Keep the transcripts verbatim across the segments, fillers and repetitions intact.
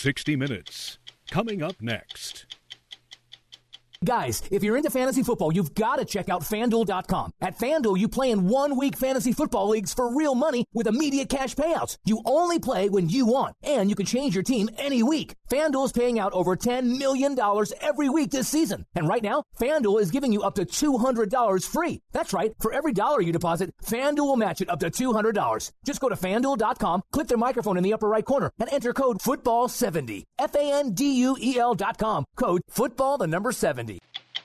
sixty minutes. Coming up next. Guys, if you're into fantasy football, you've got to check out FanDuel dot com. At FanDuel, you play in one-week fantasy football leagues for real money with immediate cash payouts. You only play when you want, and you can change your team any week. FanDuel is paying out over ten million dollars every week this season. And right now, FanDuel is giving you up to two hundred dollars free. That's right. For every dollar you deposit, FanDuel will match it up to two hundred dollars. Just go to FanDuel dot com, click their microphone in the upper right corner, and enter code football seventy. F A N D U E L dot com. Code football, the number seventy.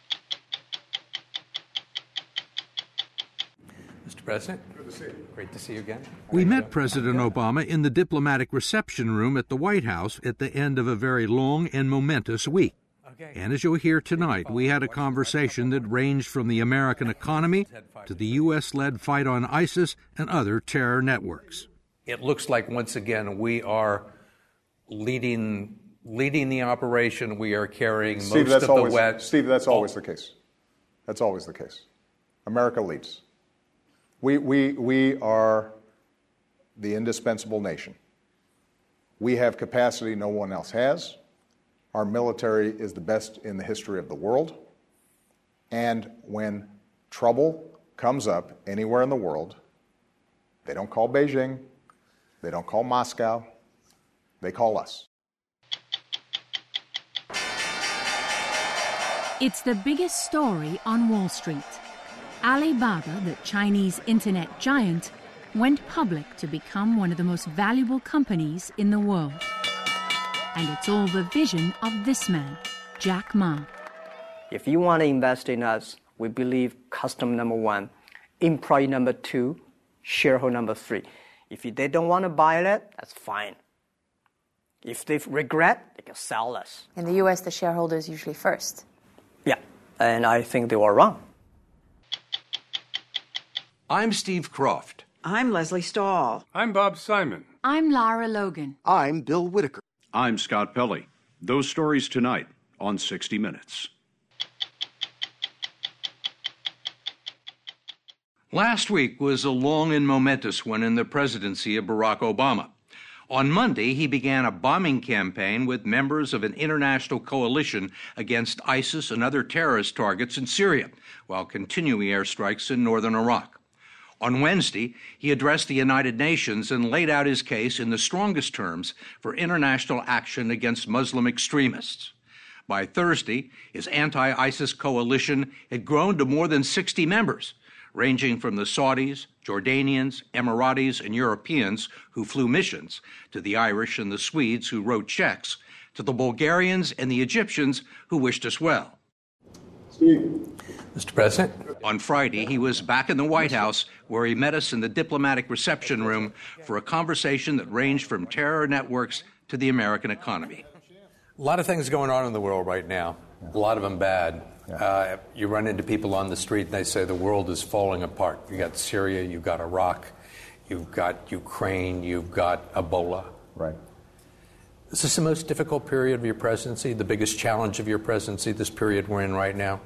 Mister President, good to see you. Great to see you again. We met President Obama in the diplomatic reception room at the White House at the end of a very long and momentous week. And as you'll hear tonight, we had a conversation that ranged from the American economy to the U S-led fight on ISIS and other terror networks. It looks like, once again, we are leading leading the operation. We are carrying Steve, most that's of always, the West. Steve, that's always the case. That's always the case. America leads. We, we, we are the indispensable nation. We have capacity no one else has. Our military is the best in the history of the world. And when trouble comes up anywhere in the world, they don't call Beijing, they don't call Moscow, they call us. It's the biggest story on Wall Street. Alibaba, the Chinese internet giant, went public to become one of the most valuable companies in the world. And it's all the vision of this man, Jack Ma. If you want to invest in us, we believe customer number one, employee number two, shareholder number three. If they don't want to buy it, that's fine. If they regret, they can sell us. In the U S, the shareholder is usually first. Yeah, and I think they were wrong. I'm Steve Kroft. I'm Leslie Stahl. I'm Bob Simon. I'm Lara Logan. I'm Bill Whitaker. I'm Scott Pelley. Those stories tonight on sixty minutes. Last week was a long and momentous one in the presidency of Barack Obama. On Monday, he began a bombing campaign with members of an international coalition against ISIS and other terrorist targets in Syria, while continuing airstrikes in northern Iraq. On Wednesday, he addressed the United Nations and laid out his case in the strongest terms for international action against Muslim extremists. By Thursday, his anti-ISIS coalition had grown to more than sixty members, ranging from the Saudis, Jordanians, Emiratis, and Europeans who flew missions, to the Irish and the Swedes who wrote checks, to the Bulgarians and the Egyptians who wished us well. Steve. Mister President. On Friday, he was back in the White House, where he met us in the diplomatic reception room for a conversation that ranged from terror networks to the American economy. A lot of things going on in the world right now, a lot of them bad. Uh, you run into people on the street and they say the world is falling apart. You've got Syria, you've got Iraq, you've got Ukraine, you've got Ebola. Right. Is this the most difficult period of your presidency, the biggest challenge of your presidency, this period we're in right now?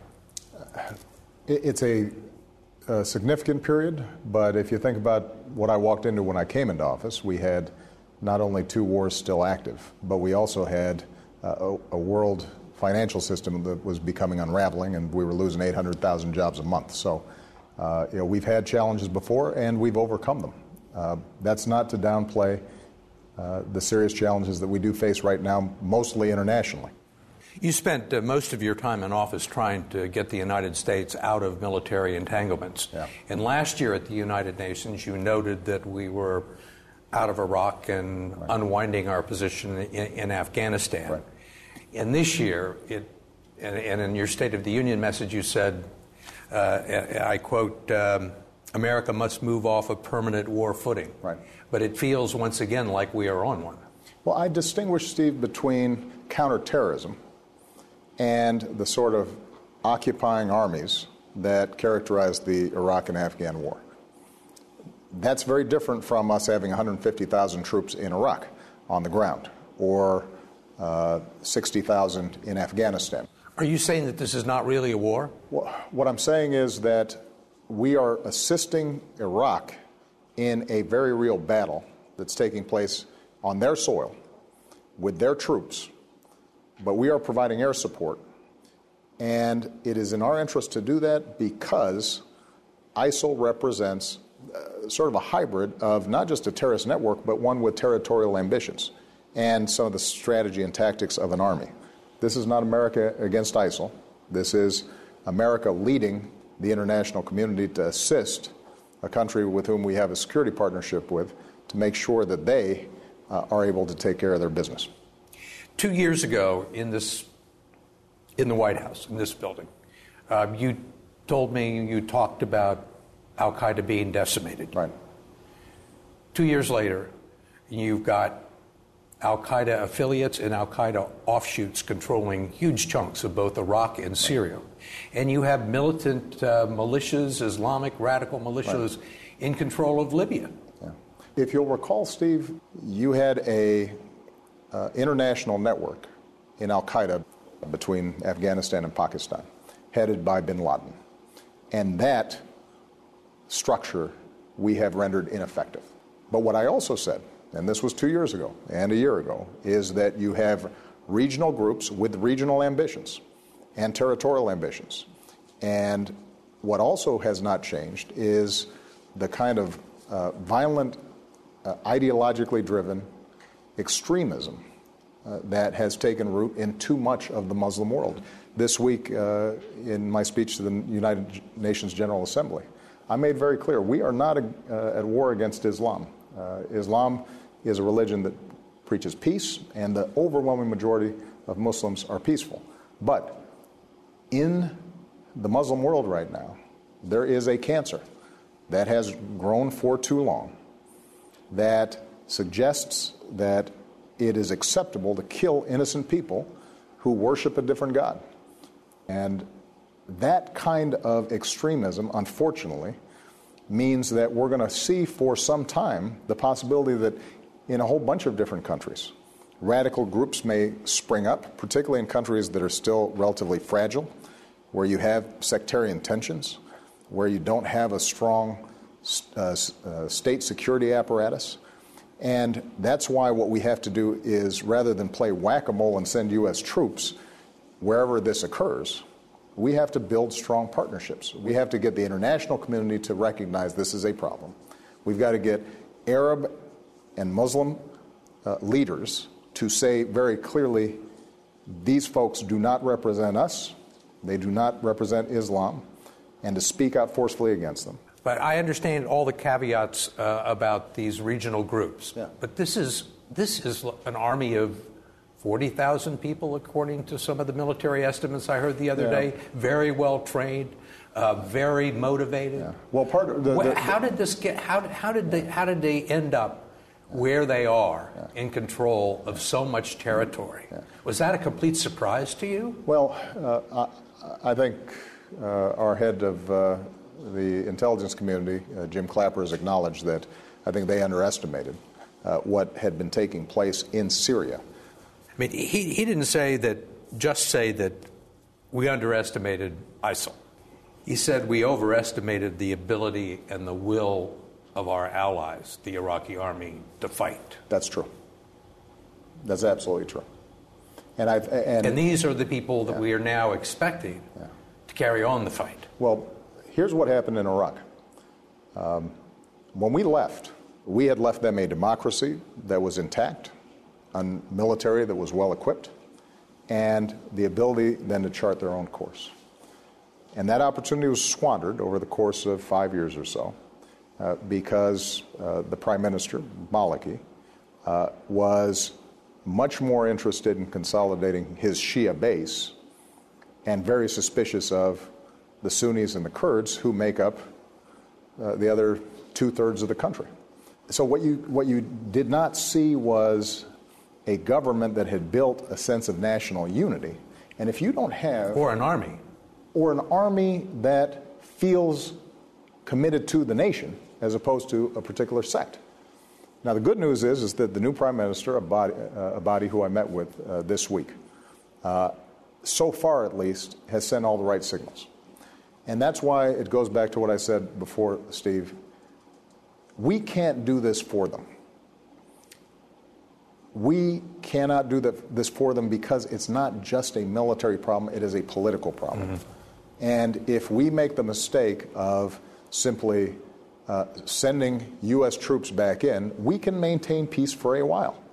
It's a, a significant period, but if you think about what I walked into when I came into office, we had not only two wars still active, but we also had uh, a, a world financial system that was becoming unraveling, and we were losing eight hundred thousand jobs a month. So, uh, you know, we've had challenges before, and we've overcome them. Uh, that's not to downplay uh, the serious challenges that we do face right now, mostly internationally. You spent uh, most of your time in office trying to get the United States out of military entanglements. Yeah. And last year at the United Nations, you noted that we were out of Iraq and right. unwinding our position in, in Afghanistan. Right. And this year, it, and, and in your State of the Union message, you said, uh, I quote, um, America must move off a permanent war footing. Right. But it feels once again like we are on one. Well, I distinguish, Steve, between counterterrorism and the sort of occupying armies that characterized the Iraq and Afghan war. That's very different from us having one hundred fifty thousand troops in Iraq on the ground, or uh, sixty thousand in Afghanistan. Are you saying that this is not really a war? Well, what I'm saying is that we are assisting Iraq in a very real battle that's taking place on their soil with their troops, but we are providing air support. And it is in our interest to do that because ISIL represents uh, sort of a hybrid of not just a terrorist network, but one with territorial ambitions and some of the strategy and tactics of an army. This is not America against ISIL. This is America leading the international community to assist a country with whom we have a security partnership with to make sure that they uh, are able to take care of their business. Two years ago in this, in the White House, in this building, um, you told me you talked about al-Qaeda being decimated. Right. Two years later, you've got al-Qaeda affiliates and al-Qaeda offshoots controlling huge chunks of both Iraq and Syria. And you have militant uh, militias, Islamic radical militias, right, in control of Libya. Yeah. If you'll recall, Steve, you had a uh, international network in al-Qaeda between Afghanistan and Pakistan, headed by bin Laden. And that structure we have rendered ineffective. But what I also said, and this was two years ago and a year ago, is that you have regional groups with regional ambitions and territorial ambitions. And what also has not changed is the kind of uh, violent, uh, ideologically driven extremism uh, that has taken root in too much of the Muslim world. This week, uh, in my speech to the United Nations General Assembly, I made very clear we are not uh, at war against Islam. Uh, Islam is a religion that preaches peace, and the overwhelming majority of Muslims are peaceful. But in the Muslim world right now, there is a cancer that has grown for too long that suggests that it is acceptable to kill innocent people who worship a different God. And that kind of extremism, unfortunately, means that we're going to see for some time the possibility that in a whole bunch of different countries, radical groups may spring up, particularly in countries that are still relatively fragile, where you have sectarian tensions, where you don't have a strong uh, uh, state security apparatus. And that's why what we have to do is, rather than play whack-a-mole and send U S troops wherever this occurs, we have to build strong partnerships. We have to get the international community to recognize this is a problem. We've got to get Arab and Muslim uh, leaders to say very clearly, these folks do not represent us, they do not represent Islam, and to speak out forcefully against them. But I understand all the caveats uh, about these regional groups. Yeah. But this is this is an army of forty thousand people, according to some of the military estimates I heard the other Yeah. day. Very well trained, uh, very motivated. Yeah. Well, part of the, the, how did this get? How how did they how did they end up where they are yeah. in control of so much territory? Yeah. Was that a complete surprise to you? Well, uh, I, I think uh, our head of uh, the intelligence community, uh, Jim Clapper, has acknowledged that I think they underestimated uh, what had been taking place in Syria. I mean, he, he didn't say that, just say that we underestimated ISIL. He said we overestimated the ability and the will of our allies, the Iraqi army, to fight. That's true. That's absolutely true. And I've and, and these are the people that yeah. we are now expecting yeah. to carry on the fight. Well, here's what happened in Iraq. Um, when we left, we had left them a democracy that was intact, a military that was well equipped, and the ability then to chart their own course. And that opportunity was squandered over the course of five years or so uh, because uh, the Prime Minister, Maliki, uh, was much more interested in consolidating his Shia base and very suspicious of the Sunnis and the Kurds, who make up uh, the other two-thirds of the country. So what you what you did not see was a government that had built a sense of national unity. And if you don't have... Or an army. Or an army that feels committed to the nation as opposed to a particular sect. Now, the good news is, is that the new Prime Minister, Abadi, uh, Abadi who I met with uh, this week, uh, so far at least, has sent all the right signals. And that's why it goes back to what I said before, Steve. We can't do this for them. We cannot do the, this for them because it's not just a military problem, it is a political problem. Mm-hmm. And if we make the mistake of simply uh, sending U S troops back in, we can maintain peace for a while.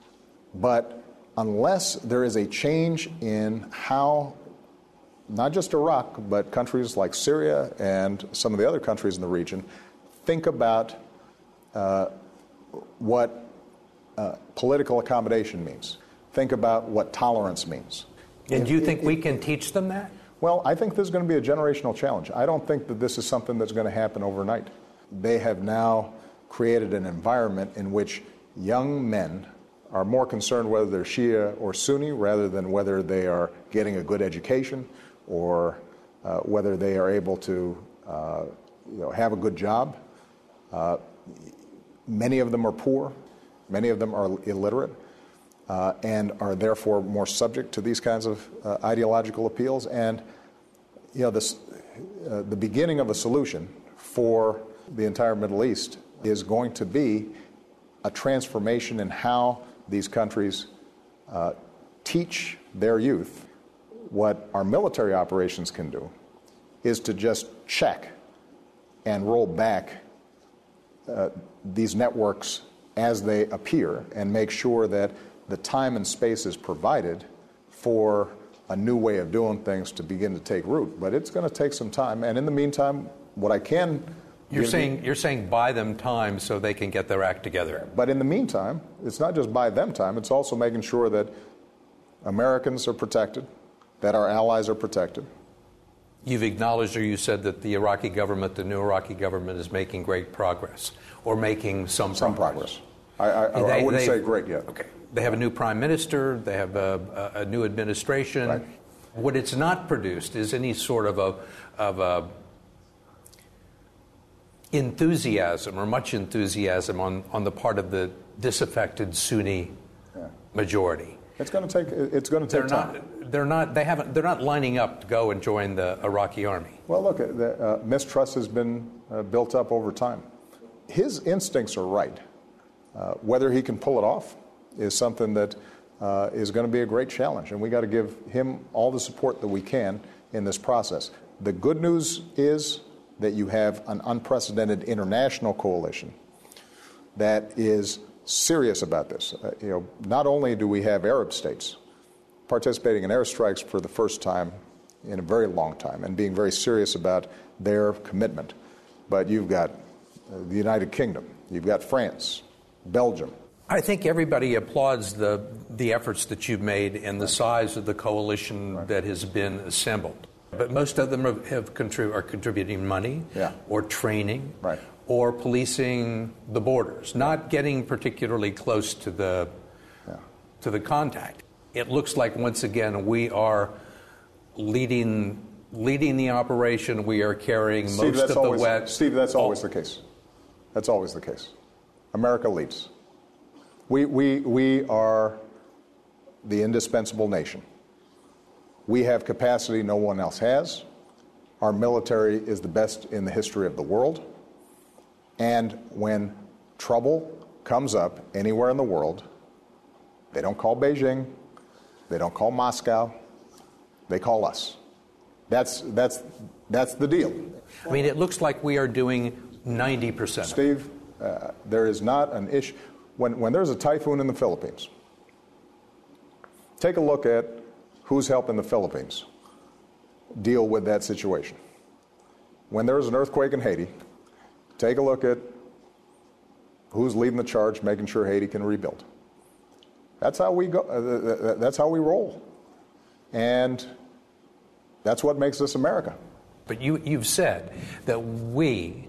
But unless there is a change in how not just Iraq, but countries like Syria and some of the other countries in the region think about uh, what Uh, political accommodation means. Think about what tolerance means. And do you think we can teach them that? Well, I think this is going to be a generational challenge. I don't think that this is something that's going to happen overnight. They have now created an environment in which young men are more concerned whether they're Shia or Sunni rather than whether they are getting a good education or uh, whether they are able to uh, you know, have a good job. Uh, many of them are poor. Many of them are illiterate uh, and are therefore more subject to these kinds of uh, ideological appeals. And you know, this, uh, the beginning of a solution for the entire Middle East is going to be a transformation in how these countries uh, teach their youth. What our military operations can do is to just check and roll back uh, these networks as they appear and make sure that the time and space is provided for a new way of doing things to begin to take root. But it's going to take some time. And in the meantime, what I can... You're saying you, you're saying buy them time so they can get their act together. But in the meantime, it's not just buy them time, it's also making sure that Americans are protected, that our allies are protected. You've acknowledged, or you said that the Iraqi government, the new Iraqi government, is making great progress, or making some, some progress. progress. I, I, they, I wouldn't say great yet. Okay. They have a new prime minister. They have a, a, a new administration. Right. What it's not produced is any sort of a, of a enthusiasm or much enthusiasm on, on the part of the disaffected Sunni yeah. majority. It's going to take. It's going to take they're time. Not, they're not. They haven't. They're not lining up to go and join the Iraqi army. Well, look, the, uh, mistrust has been uh, built up over time. His instincts are right. Uh, whether he can pull it off is something that uh, is going to be a great challenge, and we got to give him all the support that we can in this process. The good news is that you have an unprecedented international coalition that is serious about this. Uh, you know, not only do we have Arab states participating in airstrikes for the first time in a very long time and being very serious about their commitment, but you've got uh, the United Kingdom, you've got France, Belgium. I think everybody applauds the the efforts that you've made and the size of the coalition right. that has been assembled. But most of them have, have contrib- are contributing money yeah. or training right. or policing the borders, not getting particularly close to the yeah. to the contact. It looks like once again we are leading leading the operation. We are carrying Steve, most of always, the wet. Steve, that's always oh. the case. That's always the case. America leads. We, we, we are the indispensable nation. We have capacity no one else has. Our military is the best in the history of the world. And when trouble comes up anywhere in the world, they don't call Beijing, they don't call Moscow, they call us. That's, that's, that's the deal. I mean, it looks like we are doing ninety percent. Steve, uh, there is not an issue. When, when there's a typhoon in the Philippines, take a look at who's helping the Philippines deal with that situation. When there's an earthquake in Haiti, take a look at who's leading the charge, making sure Haiti can rebuild. That's how we go. Uh, that's how we roll, and that's what makes us America. But you, you've said that we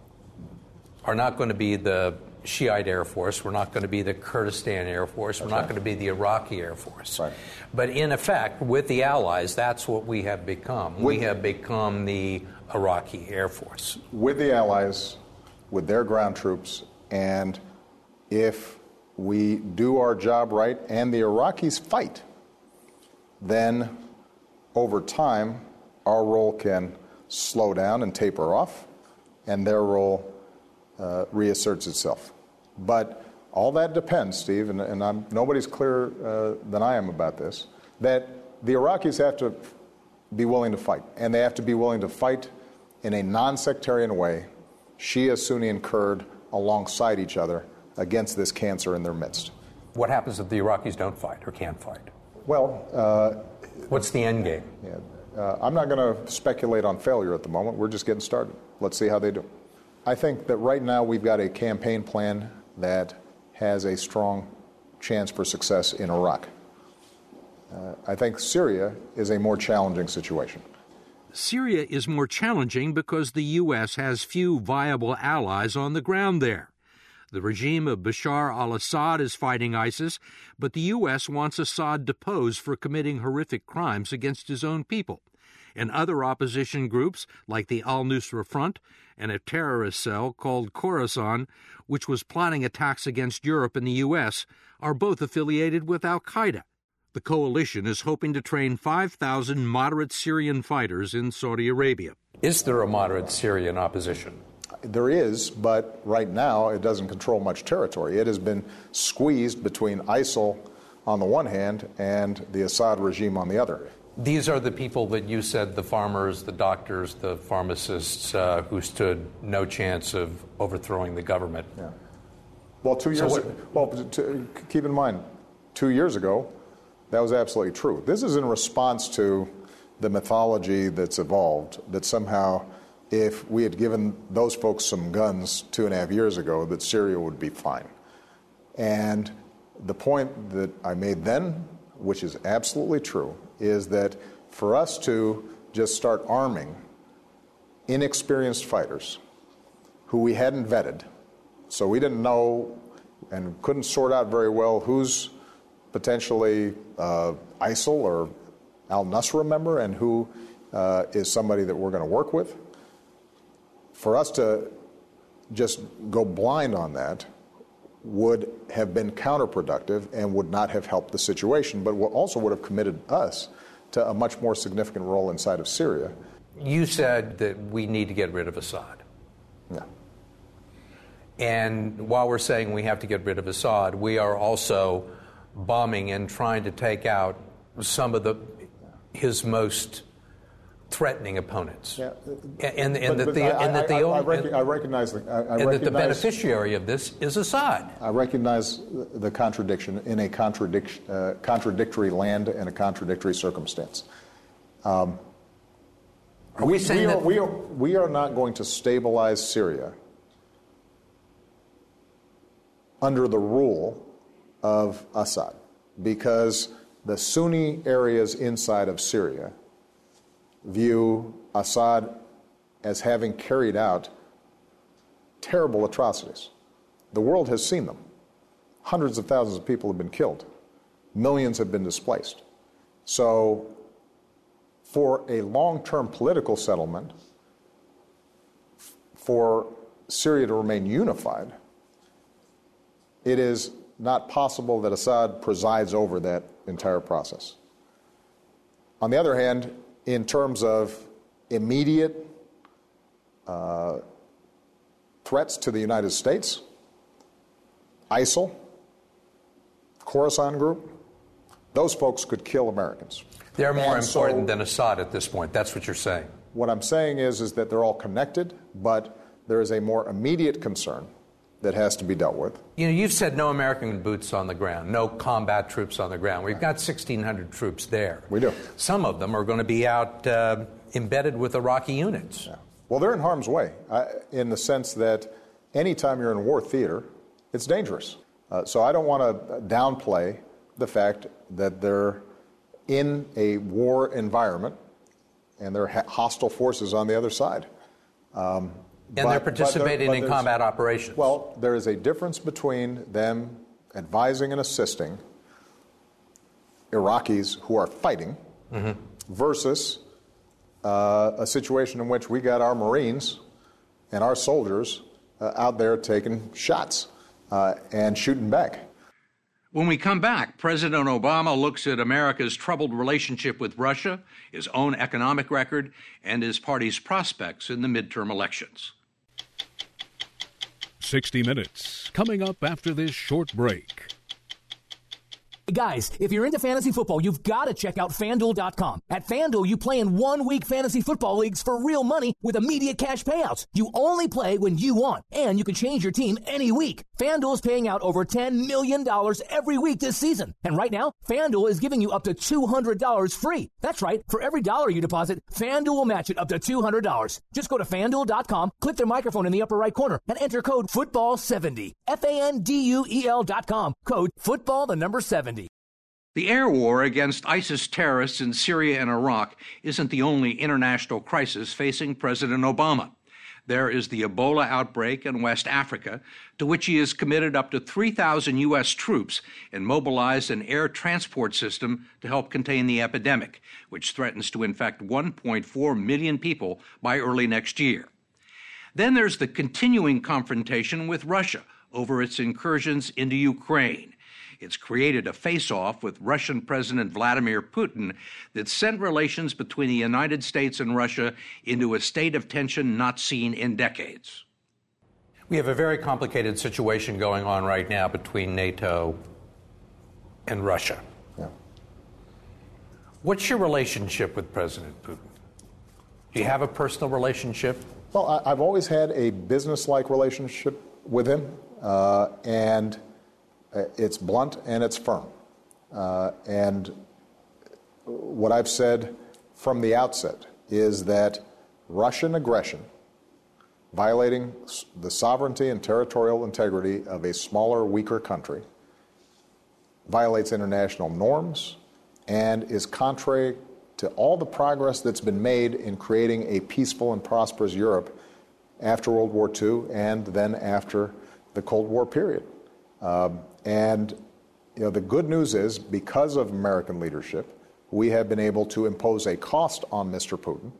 are not going to be the Shiite Air Force. We're not going to be the Kurdistan Air Force. We're that's not right. going to be the Iraqi Air Force. Right. But in effect, with the allies, that's what we have become. With, we have become the Iraqi Air Force. With the allies, with their ground troops, and if we do our job right and the Iraqis fight, then over time our role can slow down and taper off, and their role uh, reasserts itself. But All that depends, Steve, and, and I'm, nobody's clearer uh, than I am about this, that the Iraqis have to be willing to fight, and they have to be willing to fight in a non-sectarian way, Shia, Sunni, and Kurd alongside each other against this cancer in their midst. What happens if the Iraqis don't fight or can't fight? Well, uh, what's the end game? Yeah, uh, I'm not going to speculate on failure at the moment. We're just getting started. Let's see how they do. I think that right now we've got a campaign plan that has a strong chance for success in Iraq. Uh, I think Syria is a more challenging situation. Syria is more challenging because the U S has few viable allies on the ground there. The regime of Bashar al-Assad is fighting ISIS, but the U S wants Assad deposed for committing horrific crimes against his own people. And other opposition groups, like the al-Nusra Front and a terrorist cell called Khorasan, which was plotting attacks against Europe and the U S, are both affiliated with al-Qaeda. The coalition is hoping to train five thousand moderate Syrian fighters in Saudi Arabia. Is there a moderate Syrian opposition? There is, but right now it doesn't control much territory. It has been squeezed between ISIL on the one hand and the Assad regime on the other. These are the people that you said, the farmers, the doctors, the pharmacists, uh, who stood no chance of overthrowing the government. Yeah. Well, two years. So what, ago, well, to, keep in mind, two years ago, that was absolutely true. This is in response to the mythology that's evolved that somehow, if we had given those folks some guns two and a half years ago, that Syria would be fine. And the point that I made then, which is absolutely true, is that for us to just start arming inexperienced fighters who we hadn't vetted, so we didn't know and couldn't sort out very well who's potentially uh, ISIL or al-Nusra member and who uh, is somebody that we're going to work with. For us to just go blind on that would have been counterproductive and would not have helped the situation, but also would have committed us to a much more significant role inside of Syria. You said that we need to get rid of Assad. Yeah. And while we're saying we have to get rid of Assad, we are also bombing and trying to take out some of the his most threatening opponents. Yeah. And, and, but, that the, I, and that the I, I, only, rec- I recognize the, I, I and recognize, that the beneficiary of this is Assad. I recognize the contradiction in a contradic- uh, contradictory land and a contradictory circumstance. Um, are we, we saying we are, that we are, we are not going to stabilize Syria under the rule of Assad, because the Sunni areas inside of Syria view Assad as having carried out terrible atrocities. The world has seen them. Hundreds of thousands of people have been killed. Millions have been displaced. So for a long-term political settlement, for Syria to remain unified, it is not possible that Assad presides over that entire process. On the other hand, in terms of immediate uh, threats to the United States, ISIL, Khorasan Group, those folks could kill Americans. They're more and important so, than Assad at this point. That's what you're saying. What I'm saying is, is that they're all connected, but there is a more immediate concern that has to be dealt with. You know, you've said no American boots on the ground, no combat troops on the ground. We've got sixteen hundred troops there. We do. Some of them are going to be out uh, embedded with Iraqi units. Yeah. Well, they're in harm's way uh, in the sense that anytime you're in war theater, it's dangerous. Uh, so I don't want to downplay the fact that they're in a war environment and there are hostile forces on the other side. Um, And but, they're participating but there, but in combat operations. Well, there is a difference between them advising and assisting Iraqis who are fighting mm-hmm. versus uh, a situation in which we got our Marines and our soldiers uh, out there taking shots uh, and shooting back. When we come back, President Obama looks at America's troubled relationship with Russia, his own economic record, and his party's prospects in the midterm elections. sixty minutes, coming up after this short break. Guys, if you're into fantasy football, you've got to check out FanDuel dot com. At FanDuel, you play in one-week fantasy football leagues for real money with immediate cash payouts. You only play when you want, and you can change your team any week. FanDuel is paying out over ten million dollars every week this season. And right now, FanDuel is giving you up to two hundred dollars free. That's right. For every dollar you deposit, FanDuel will match it up to two hundred dollars. Just go to FanDuel dot com, click their microphone in the upper right corner, and enter code football seventy. F A N D U E L dot com. Code football, the number seventy. The air war against ISIS terrorists in Syria and Iraq isn't the only international crisis facing President Obama. There is the Ebola outbreak in West Africa, to which he has committed up to three thousand U S troops and mobilized an air transport system to help contain the epidemic, which threatens to infect one point four million people by early next year. Then there's the continuing confrontation with Russia over its incursions into Ukraine. It's created a face-off with Russian President Vladimir Putin that sent relations between the United States and Russia into a state of tension not seen in decades. We have a very complicated situation going on right now between NATO and Russia. Yeah. What's your relationship with President Putin? Do you have a personal relationship? Well, I, I've always had a business-like relationship with him, uh, and it's blunt and it's firm. Uh, and what I've said from the outset is that Russian aggression, violating the sovereignty and territorial integrity of a smaller, weaker country, violates international norms and is contrary to all the progress that's been made in creating a peaceful and prosperous Europe after World War Two and then after the Cold War period. Um, and you know, the good news is, because of American leadership, we have been able to impose a cost on Mister Putin.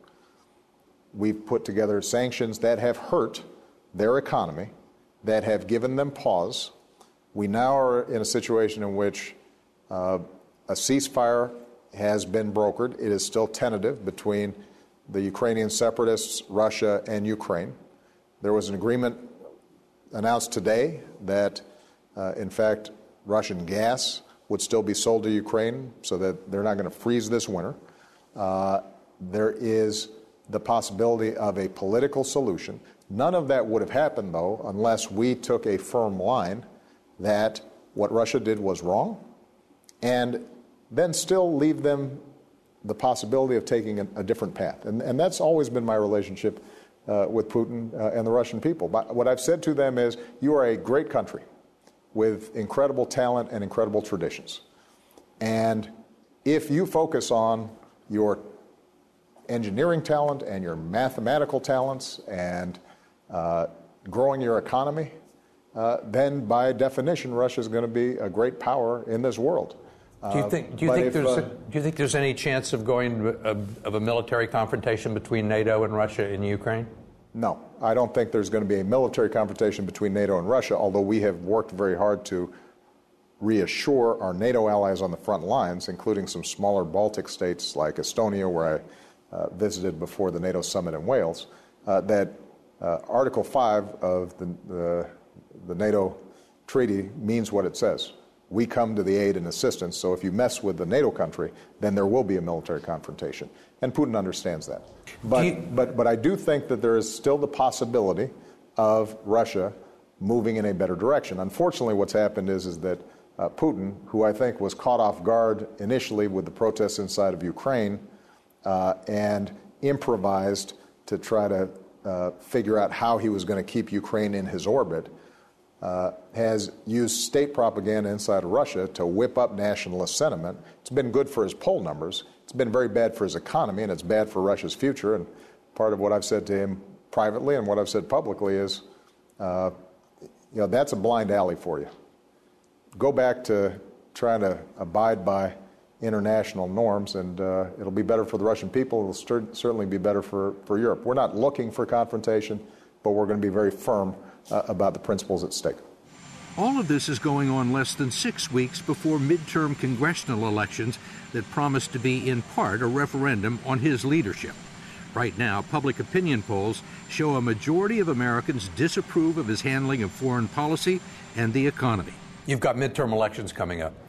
We've put together sanctions that have hurt their economy, that have given them pause. We now are in a situation in which uh, a ceasefire has been brokered. It is still tentative between the Ukrainian separatists, Russia, and Ukraine. There was an agreement announced today that Uh, in fact, Russian gas would still be sold to Ukraine so that they're not going to freeze this winter. Uh, there is the possibility of a political solution. None of that would have happened, though, unless we took a firm line that what Russia did was wrong, and then still leave them the possibility of taking a, a different path. And, and that's always been my relationship uh, with Putin uh, and the Russian people. But what I've said to them is, you are a great country with incredible talent and incredible traditions. And if you focus on your engineering talent and your mathematical talents and uh, growing your economy, uh, then by definition, Russia is going to be a great power in this world. Do you think? Do you Uh, think if, there's? uh, a, do you think there's any chance of going of, of a military confrontation between NATO and Russia in Ukraine? No, I don't think there's going to be a military confrontation between NATO and Russia, although we have worked very hard to reassure our NATO allies on the front lines, including some smaller Baltic states like Estonia, where I uh, visited before the NATO summit in Wales, uh, that uh, Article five of the, the, the NATO treaty means what it says. We come to the aid and assistance, so if you mess with the NATO country, then there will be a military confrontation. And Putin understands that. But, you, but, but I do think that there is still the possibility of Russia moving in a better direction. Unfortunately, what's happened is, is that uh, Putin, who I think was caught off guard initially with the protests inside of Ukraine uh, and improvised to try to uh, figure out how he was going to keep Ukraine in his orbit, Uh, has used state propaganda inside of Russia to whip up nationalist sentiment. It's been good for his poll numbers. It's been very bad for his economy, and it's bad for Russia's future. And part of what I've said to him privately and what I've said publicly is, uh, you know, that's a blind alley for you. Go back to trying to abide by international norms, and uh, it'll be better for the Russian people. It'll cer- certainly be better for, for Europe. We're not looking for confrontation, but we're going to be very firm Uh, about the principles at stake. All of this is going on less than six weeks before midterm congressional elections that promise to be in part a referendum on his leadership. Right now, public opinion polls show a majority of Americans disapprove of his handling of foreign policy and the economy. You've got midterm elections coming up.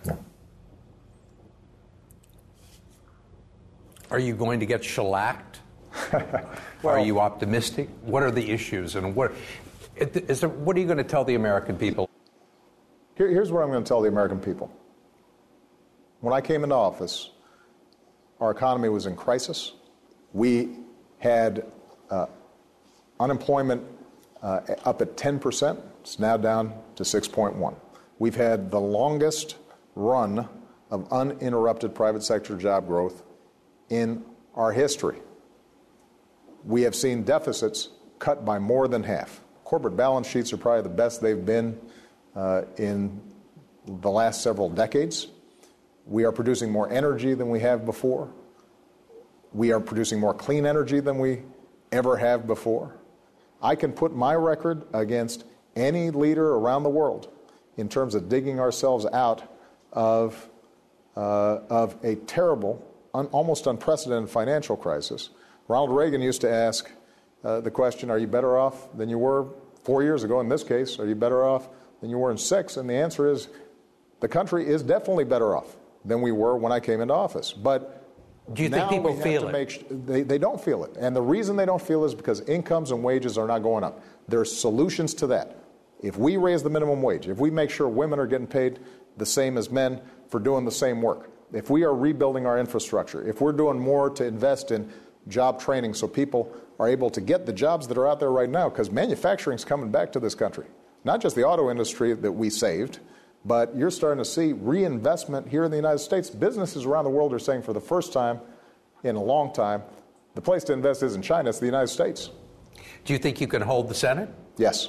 Are you going to get shellacked? Well, are you optimistic? What are the issues, and what is there, what are you going to tell the American people? Here, here's what I'm going to tell the American people. When I came into office, our economy was in crisis. We had uh, unemployment uh, up at ten percent. It's now down to six point one. We've had the longest run of uninterrupted private sector job growth in our history. We have seen deficits cut by more than half. Corporate balance sheets are probably the best they've been uh, in the last several decades. We are producing more energy than we have before. We are producing more clean energy than we ever have before. I can put my record against any leader around the world in terms of digging ourselves out of, uh, of a terrible, un- almost unprecedented financial crisis. Ronald Reagan used to ask uh, the question, are you better off than you were four years ago? In this case, are you better off than you were in six? And the answer is, the country is definitely better off than we were when I came into office. But do you think people feel it? Sh- they, they don't feel it. And the reason they don't feel it is because incomes and wages are not going up. There's solutions to that. If we raise the minimum wage, if we make sure women are getting paid the same as men for doing the same work, if we are rebuilding our infrastructure, if we're doing more to invest in job training so people are able to get the jobs that are out there right now, because manufacturing is coming back to this country. Not just the auto industry that we saved, but you're starting to see reinvestment here in the United States. Businesses around the world are saying for the first time in a long time, the place to invest isn't China, it's the United States. Do you think you can hold the Senate? Yes.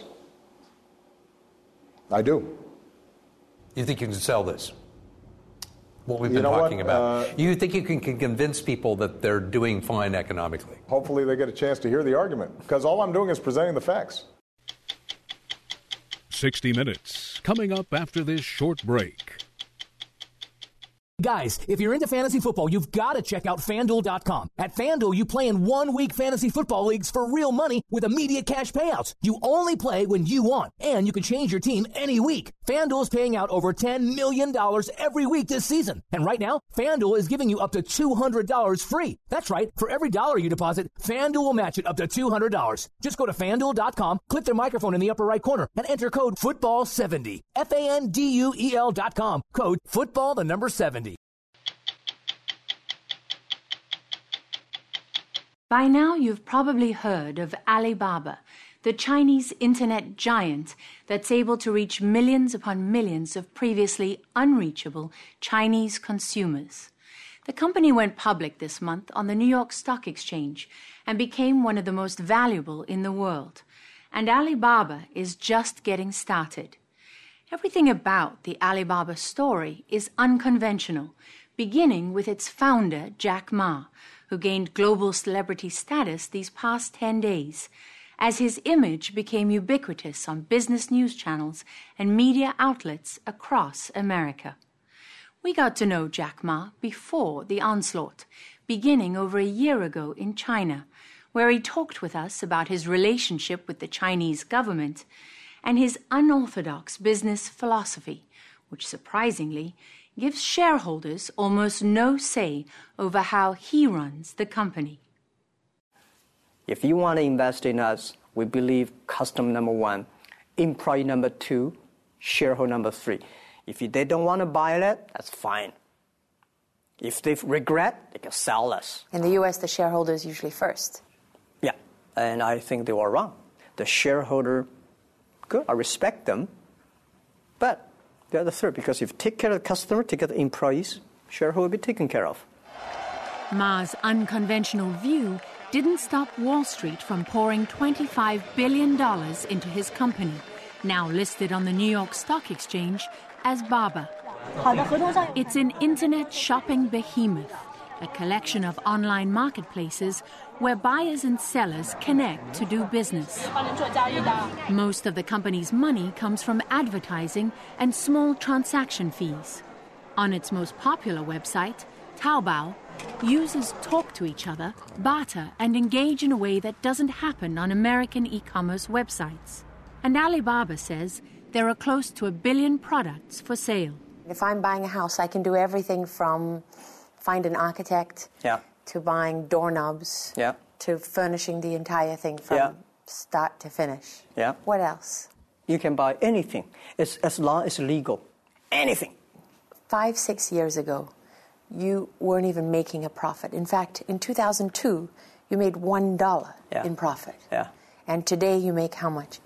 I do. You think you can sell this? What we've been you know talking what? about. Uh, you think you can, can convince people that they're doing fine economically? Hopefully they get a chance to hear the argument, because all I'm doing is presenting the facts. sixty minutes, coming up after this short break. Guys, if you're into fantasy football, you've got to check out FanDuel dot com. At FanDuel, you play in one-week fantasy football leagues for real money with immediate cash payouts. You only play when you want, and you can change your team any week. FanDuel is paying out over ten million dollars every week this season. And right now, FanDuel is giving you up to two hundred dollars free. That's right. For every dollar you deposit, FanDuel will match it up to two hundred dollars. Just go to FanDuel dot com, click their microphone in the upper right corner, and enter code football seventy. F A N D U E L dot com. Code football, the number seventy. By now, you've probably heard of Alibaba, the Chinese internet giant that's able to reach millions upon millions of previously unreachable Chinese consumers. The company went public this month on the New York Stock Exchange and became one of the most valuable in the world. And Alibaba is just getting started. Everything about the Alibaba story is unconventional, beginning with its founder, Jack Ma, who gained global celebrity status these past ten days, as his image became ubiquitous on business news channels and media outlets across America. We got to know Jack Ma before the onslaught, beginning over a year ago in China, where he talked with us about his relationship with the Chinese government and his unorthodox business philosophy, which surprisingly gives shareholders almost no say over how he runs the company. If you want to invest in us, we believe customer number one, employee number two, shareholder number three. If they don't want to buy it, that's fine. If they regret, they can sell us. In the U S, the shareholder is usually first. Yeah, and I think they were wrong. The shareholder, good, I respect them, but they're the third, because if you take care of the customer, take care of the employees, shareholder will be taken care of. Ma's unconventional view didn't stop Wall Street from pouring twenty-five billion dollars into his company, now listed on the New York Stock Exchange as Baba. It's an internet shopping behemoth, a collection of online marketplaces where buyers and sellers connect to do business. Most of the company's money comes from advertising and small transaction fees. On its most popular website, Taobao, users talk to each other, barter, and engage in a way that doesn't happen on American e-commerce websites. And Alibaba says there are close to a billion products for sale. If I'm buying a house, I can do everything from find an architect yeah. to buying doorknobs yeah. to furnishing the entire thing from yeah. start to finish. Yeah. What else? You can buy anything, it's, as long as it's legal. Anything. Five, six years ago, you weren't even making a profit. In fact, in two thousand two, you made one dollar yeah. in profit. Yeah. And today you make how much?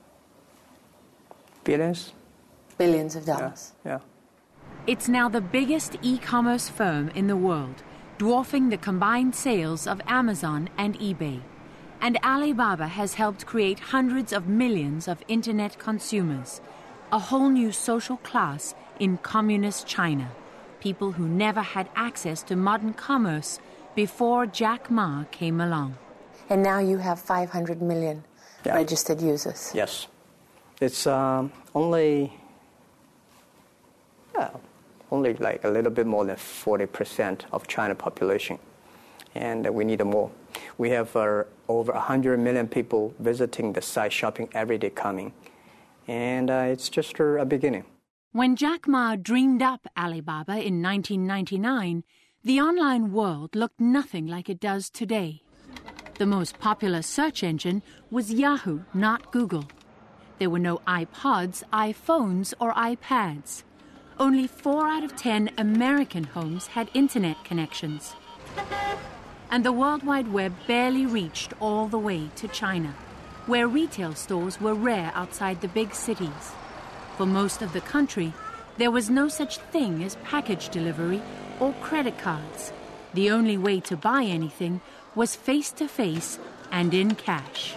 Billions. Billions of dollars. Yeah. yeah. It's now the biggest e-commerce firm in the world, dwarfing the combined sales of Amazon and eBay. And Alibaba has helped create hundreds of millions of internet consumers, a whole new social class in communist China, people who never had access to modern commerce before Jack Ma came along. And now you have five hundred million yeah. registered users. Yes. It's um, only, yeah, only like a little bit more than forty percent of China population. And we need more. We have uh, over one hundred million people visiting the site, shopping every day coming. And uh, it's just a beginning. When Jack Ma dreamed up Alibaba in nineteen ninety-nine, the online world looked nothing like it does today. The most popular search engine was Yahoo, not Google. There were no iPods, iPhones, or iPads. Only four out of ten American homes had internet connections. And the World Wide Web barely reached all the way to China, where retail stores were rare outside the big cities. For most of the country, there was no such thing as package delivery or credit cards. The only way to buy anything was face-to-face and in cash.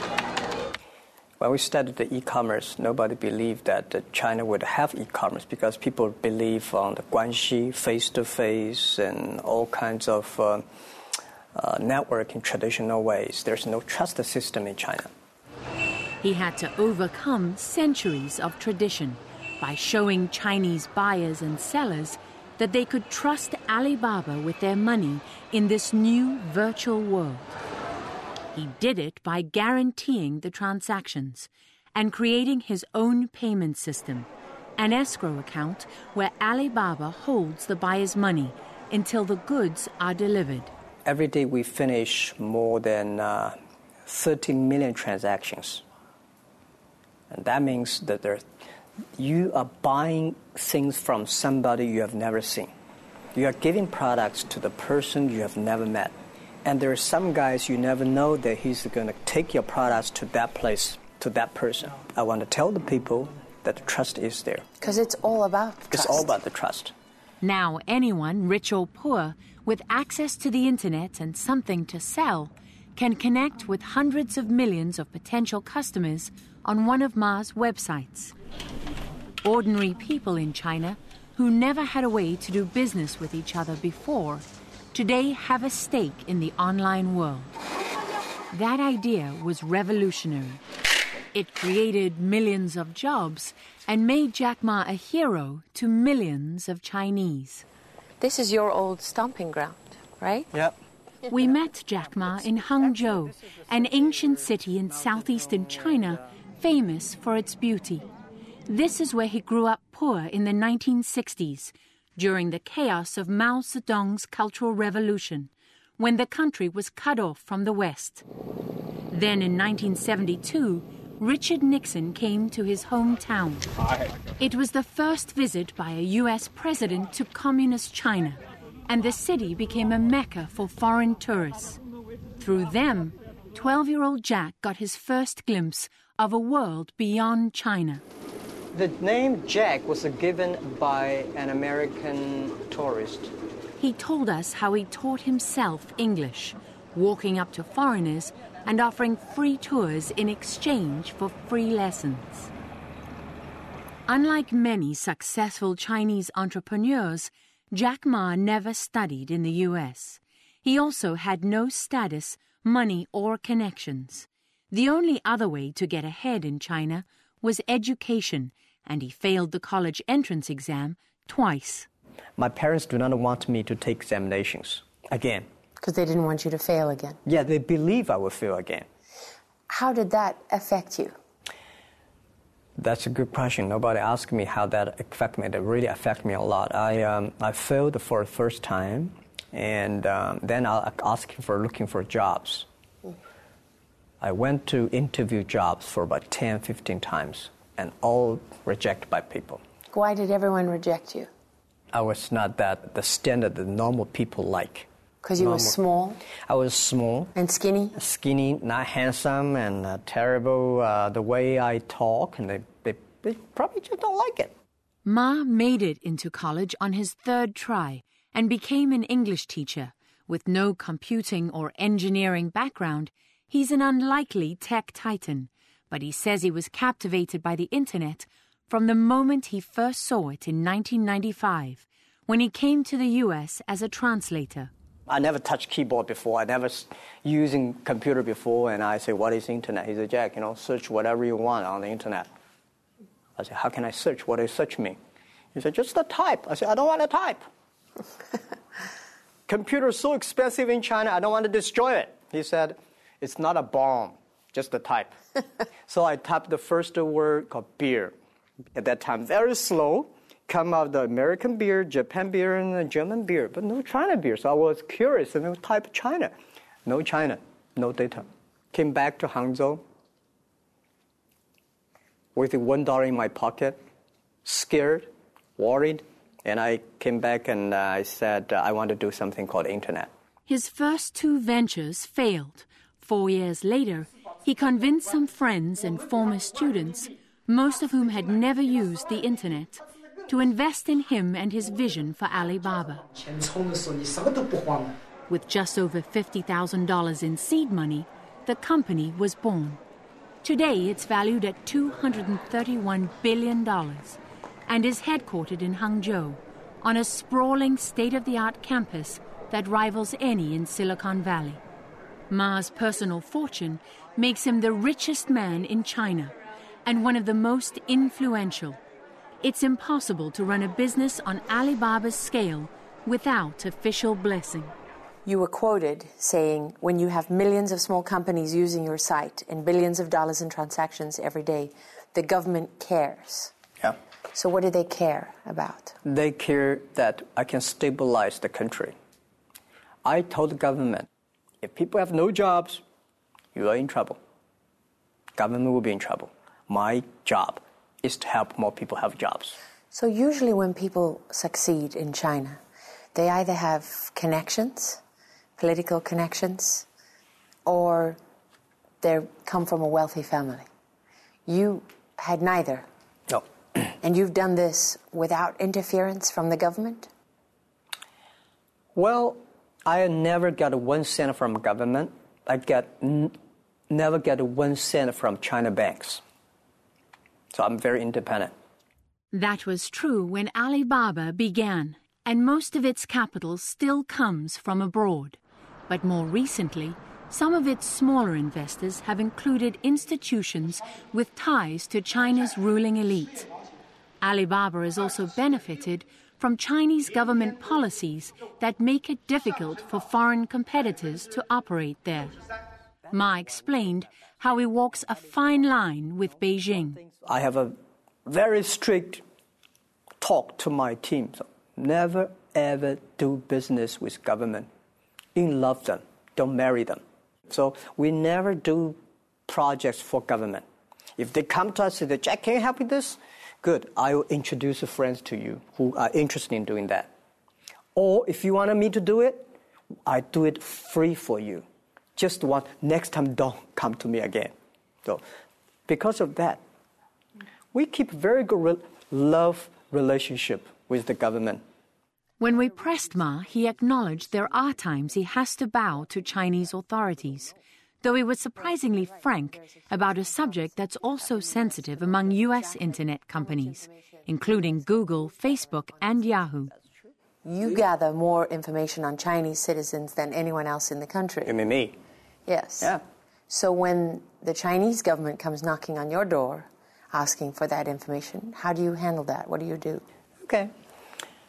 When we started the e-commerce, nobody believed that China would have e-commerce because people believe on the guanxi, face-to-face, and all kinds of uh, uh, network in traditional ways. There's no trust system in China. He had to overcome centuries of tradition by showing Chinese buyers and sellers that they could trust Alibaba with their money in this new virtual world. He did it by guaranteeing the transactions and creating his own payment system, an escrow account where Alibaba holds the buyer's money until the goods are delivered. Every day we finish more than uh, thirty million transactions. And that means that there, you are buying things from somebody you have never seen. You are giving products to the person you have never met. And there are some guys you never know that he's going to take your products to that place, to that person. I want to tell the people that the trust is there. Because it's all about trust. It's all about the trust. Now anyone, rich or poor, with access to the internet and something to sell, can connect with hundreds of millions of potential customers on one of Ma's websites. Ordinary people in China who never had a way to do business with each other before today have a stake in the online world. That idea was revolutionary. It created millions of jobs and made Jack Ma a hero to millions of Chinese. This is your old stomping ground, right? Yep. We met Jack Ma in Hangzhou, an ancient city in southeastern China famous for its beauty. This is where he grew up poor in the nineteen sixties, during the chaos of Mao Zedong's Cultural Revolution, when the country was cut off from the West. Then in nineteen seventy-two, Richard Nixon came to his hometown. It was the first visit by a U S president to communist China, and the city became a mecca for foreign tourists. Through them, twelve-year-old Jack got his first glimpse of a world beyond China. The name Jack was given by an American tourist. He told us how he taught himself English, walking up to foreigners and offering free tours in exchange for free lessons. Unlike many successful Chinese entrepreneurs, Jack Ma never studied in the U S. He also had no status, money, or connections. The only other way to get ahead in China was education, and he failed the college entrance exam twice. My parents do not want me to take examinations again. Because they didn't want you to fail again? Yeah, they believe I will fail again. How did that affect you? That's a good question. Nobody asked me how that affected me. That really affected me a lot. I, um, I failed for the first time, and um, then I asked for looking for jobs. Mm. I went to interview jobs for about ten, fifteen times, and all rejected by people. Why did everyone reject you? I was not that the standard that normal people like. Because you normal. were small? I was small. And skinny? Skinny, not handsome, and uh, terrible. Uh, the way I talk, and they, they, they probably just don't like it. Ma made it into college on his third try and became an English teacher. With no computing or engineering background, he's an unlikely tech titan. But he says he was captivated by the internet from the moment he first saw it in nineteen ninety-five, when he came to the U S as a translator. I never touched keyboard before. I never using computer before, and I say, what is internet? He said, Jack, you know, search whatever you want on the internet. I said, how can I search? What does search mean? He said, just the type. I said, I don't want to type. Computer is so expensive in China, I don't want to destroy it. He said, it's not a bomb, just the type. So I typed the first word called beer. At that time, very slow. Come out the American beer, Japan beer, and the German beer, but no China beer. So I was curious and I typed China. No China, no data. Came back to Hangzhou with one dollar in my pocket, scared, worried, and I came back and uh, I said, uh, I want to do something called internet. His first two ventures failed. Four years later, he convinced some friends and former students, most of whom had never used the internet, to invest in him and his vision for Alibaba. With just over fifty thousand dollars in seed money, the company was born. Today, it's valued at two hundred thirty-one billion dollars and is headquartered in Hangzhou on a sprawling state-of-the-art campus that rivals any in Silicon Valley. Ma's personal fortune makes him the richest man in China and one of the most influential. It's impossible to run a business on Alibaba's scale without official blessing. You were quoted saying, when you have millions of small companies using your site and billions of dollars in transactions every day, the government cares. Yeah. So what do they care about? They care that I can stabilize the country. I told the government, if people have no jobs, you are in trouble. Government will be in trouble. My job is to help more people have jobs. So usually when people succeed in China, they either have connections, political connections, or they come from a wealthy family. You had neither. No. And you've done this without interference from the government? Well, I never got one cent from government. I get n- never get one cent from China banks. So I'm very independent. That was true when Alibaba began, and most of its capital still comes from abroad. But more recently, some of its smaller investors have included institutions with ties to China's ruling elite. Alibaba has also benefited from Chinese government policies that make it difficult for foreign competitors to operate there. Ma explained how he walks a fine line with Beijing. I have a very strict talk to my team. So never, ever do business with government. In love them, don't marry them. So we never do projects for government. If they come to us and say, Jack, can you help with this? Good, I will introduce friends to you who are interested in doing that. Or if you wanted me to do it, I do it free for you. Just one, next time don't come to me again. So because of that, we keep very good re- love relationship with the government. When we pressed Ma, he acknowledged there are times he has to bow to Chinese authorities, though he was surprisingly frank about a subject that's also sensitive among U S internet companies, including Google, Facebook, and Yahoo. You gather more information on Chinese citizens than anyone else in the country. You mean me? Yes. Yeah. So when the Chinese government comes knocking on your door, asking for that information, how do you handle that? What do you do? Okay.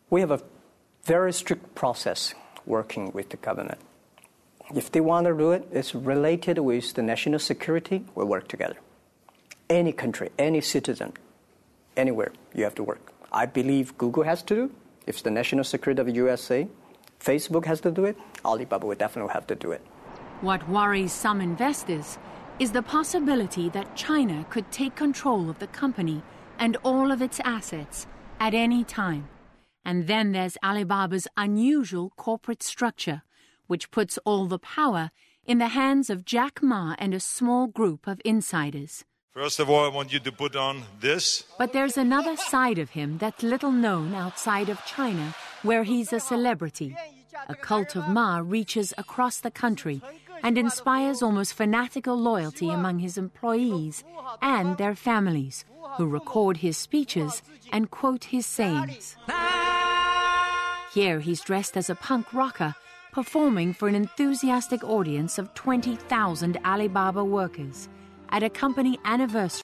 We have a very strict process working with the government. If they want to do it, it's related with the national security, we work together. Any country, any citizen, anywhere, you have to work. I believe Google has to do. If it's the national security of the U S A, Facebook has to do it, Alibaba will definitely have to do it. What worries some investors is the possibility that China could take control of the company and all of its assets at any time. And then there's Alibaba's unusual corporate structure, which puts all the power in the hands of Jack Ma and a small group of insiders. First of all, I want you to put on this. But there's another side of him that's little known outside of China, where he's a celebrity. A cult of Ma reaches across the country and inspires almost fanatical loyalty among his employees and their families, who record his speeches and quote his sayings. Here he's dressed as a punk rocker, performing for an enthusiastic audience of twenty thousand Alibaba workers at a company anniversary.